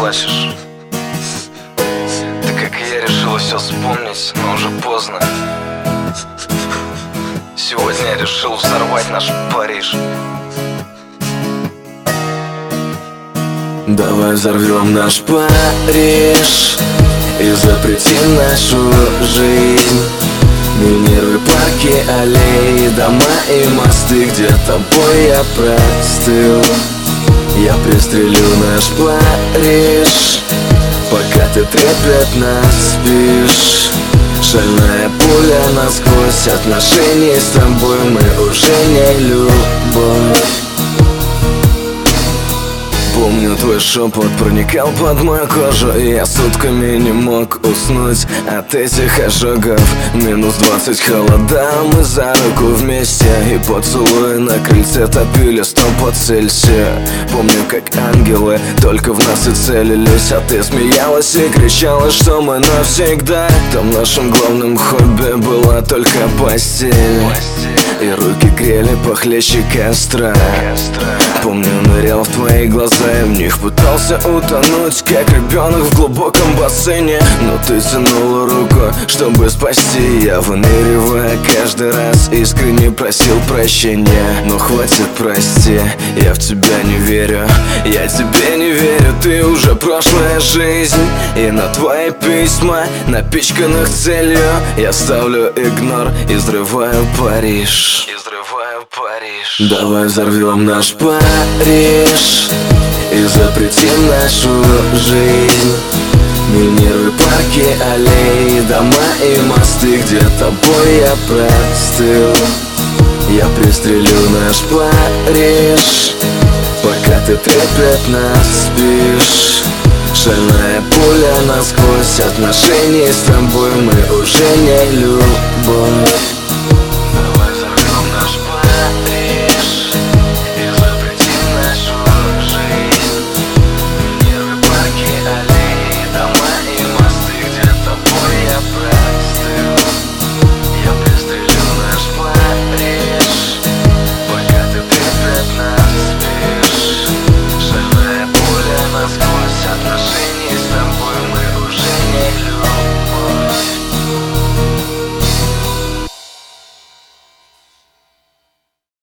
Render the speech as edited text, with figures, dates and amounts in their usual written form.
плачешь. Ты, как и я, решила все вспомнить, но уже поздно. Сегодня я решил взорвать наш Париж. Давай взорвем наш Париж и запретим нашу жизнь. Минируй парки, аллеи, дома и мосты, где тобой я простыл. Я пристрелю наш Париж, пока ты трепетно спишь. Шальная пуля насквозь, отношений с тобой мы уже не любовь. Помню, твой шепот проникал под мою кожу, и я сутками не мог уснуть от этих ожогов. Минус 20 холода, мы за руку вместе, и поцелуи на крыльце топили 100 по Цельсию. Помню, как ангелы только в нас и целились, а ты смеялась и кричала, что мы навсегда. Там нашим главным хобби была только постель, и руки грели похлеще костра. Помню, нырял в твои глаза и в них пытался утонуть, как ребенок в глубоком бассейне. Но ты тянула руку, чтобы спасти. Я, выныривая каждый раз, искренне просил прощения. Но хватит, прости, я в тебя не верю. Я тебе не верю, ты уже прошлая жизнь. И на твои письма, напичканных целью, я ставлю игнор и взрываю Париж. Давай взорвем наш Париж и запретим нашу жизнь. Минируй парки, аллеи, дома и мосты, где тобой я простыл. Я пристрелю наш Париж, пока ты трепетно спишь. Шальная пуля насквозь, отношений с тобой мы уже не любовь.